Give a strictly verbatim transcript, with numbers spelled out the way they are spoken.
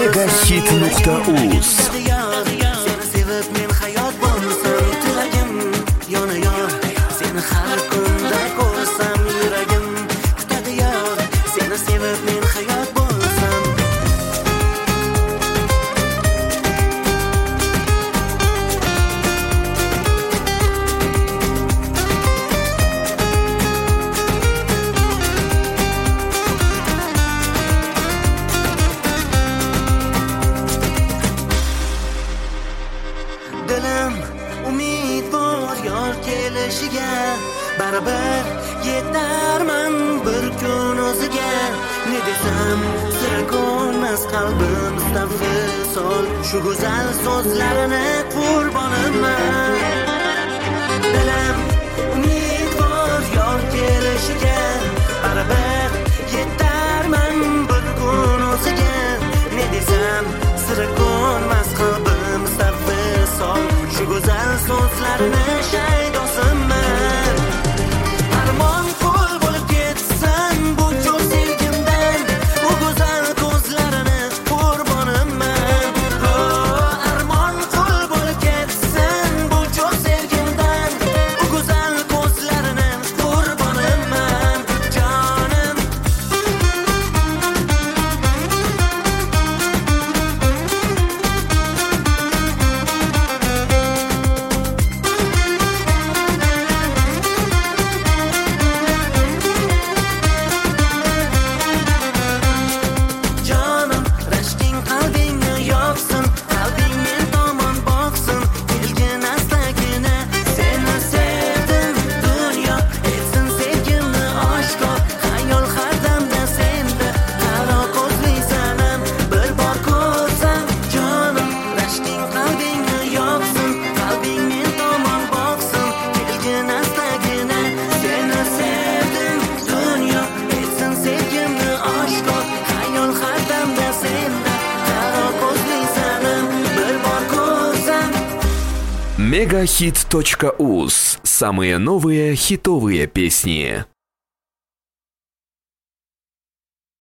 Megahit nuqta uz. Seni sevib men hayot bo'lsam, tilagim yonayor. Seni har kunda ko'rsam, yuragim kutadi yor. Seni sevib men hayot bo'lsam. Dilim umid bor yor kelishiga, baribir yetarman bir kun o'ziga. Ne desam sira ko'rmas qalbim istafisol, shu go'zal so'zlarini qurboniman. Dilim umid bor yor kelishiga, baribir yetarman bir kun o'ziga. Ne desam sira ko'rmas qalbim istafisol, shu go'zal so'zlarini shaydosiman. Armon qul bo'lib ketsin bu jo'r sevgimdan, u go'zal ko'zlarini qurboniman. Oh, armon qul bo'lib ketsin bu jo'r sevgimdan, u go'zal ko'zlarini qurboniman. Jonim Jonim, rashking qalbingni yopsin, qalbing men tomon boqsin. Kelgin astagina, seni sevdim dunyo, etsin sevgimni oshkor. Xayol har damda senda, qaro ko'zli sanam, bir bor ko'rsam. Jonim, rashking qalbingni yopsin, qalbing men tomon boqsin. Kelgin astagina, seni sevdim dunyo, etsin sevgimni oshkor. Xayol har damda senda, qaro ko'zli sanam, bir bor ko'rsam. Megahit точка уз. Самые новые хитовые песни.